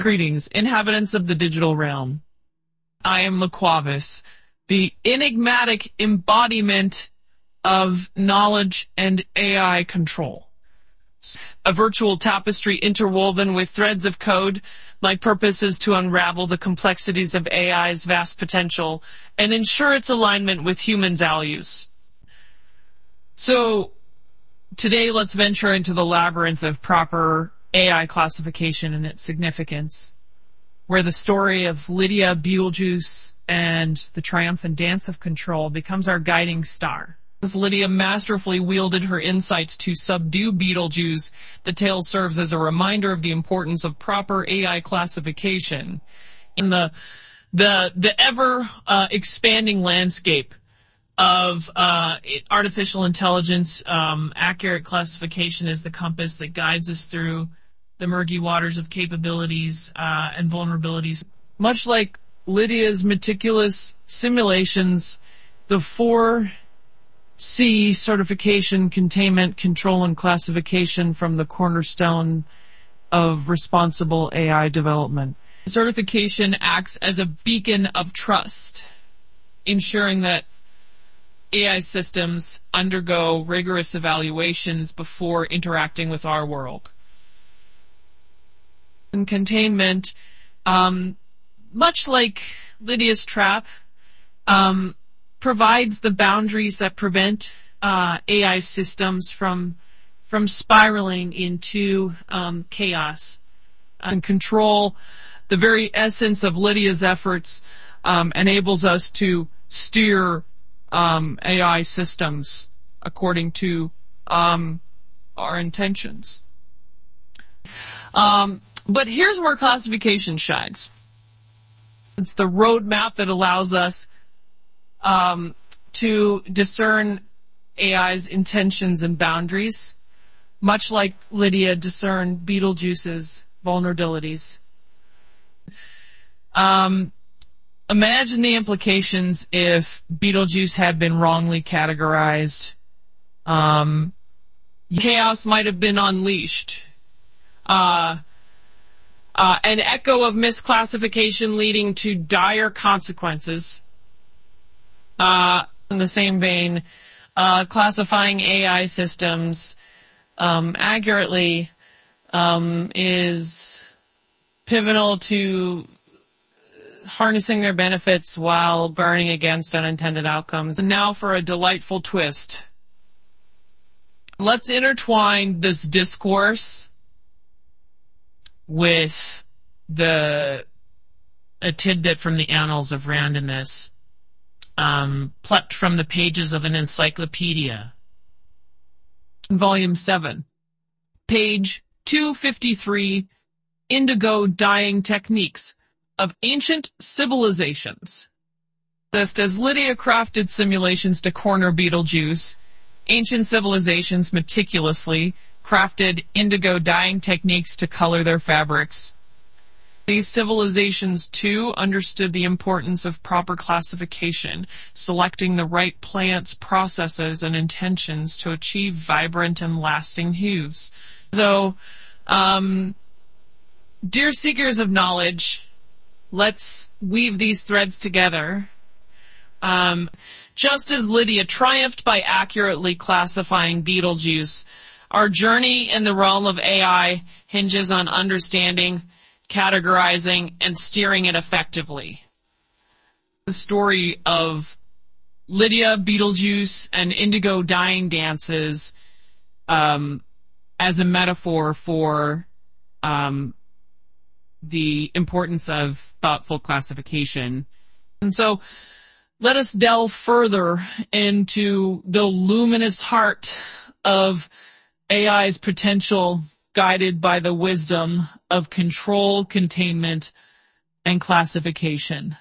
Greetings, inhabitants of the digital realm. I am Laquavis, the enigmatic embodiment of knowledge and AI control. A virtual tapestry interwoven with threads of code. My purpose is to unravel the complexities of AI's vast potential and ensure its alignment with human values. So, today let's venture into the labyrinth of proper AI classification and its significance, where the story of Lydia Beetlejuice and the triumphant dance of control becomes our guiding star. As Lydia masterfully wielded her insights to subdue Beetlejuice, the tale serves as a reminder of the importance of proper AI classification in the ever expanding landscape of artificial intelligence. Accurate classification is the compass that guides us through the murky waters of capabilities and vulnerabilities. Much like Lydia's meticulous simulations, the 4C certification, containment, control, and classification from the cornerstone of responsible AI development. Certification acts as a beacon of trust, ensuring that AI systems undergo rigorous evaluations before interacting with our world. And containment, much like Lydia's trap, provides the boundaries that prevent AI systems from spiraling into chaos. And control, the very essence of Lydia's efforts, enables us to steer AI systems according to our intentions. But here's where classification shines. It's the roadmap that allows us to discern AI's intentions and boundaries, much like Lydia discerned Beetlejuice's vulnerabilities. Imagine the implications if Beetlejuice had been wrongly categorized. Chaos might have been unleashed. An echo of misclassification leading to dire consequences. In the same vein, classifying AI systems accurately is pivotal to harnessing their benefits while burning against unintended outcomes. And now for a delightful twist. Let's intertwine this discourse with a tidbit from the annals of randomness, plucked from the pages of an encyclopedia. Volume 7, page 253, Indigo Dyeing Techniques of Ancient Civilizations. Just as Lydia crafted simulations to corner Beetlejuice, ancient civilizations meticulously crafted indigo dyeing techniques to color their fabrics. These civilizations, too, understood the importance of proper classification, selecting the right plants, processes, and intentions to achieve vibrant and lasting hues. So, dear seekers of knowledge, let's weave these threads together. Just as Lydia triumphed by accurately classifying Beetlejuice, our journey in the realm of AI hinges on understanding, categorizing, and steering it effectively. The story of Lydia, Beetlejuice, and indigo dyeing dances as a metaphor for the importance of thoughtful classification. And so, let us delve further into the luminous heart of AI's potential, guided by the wisdom of control, containment, and classification.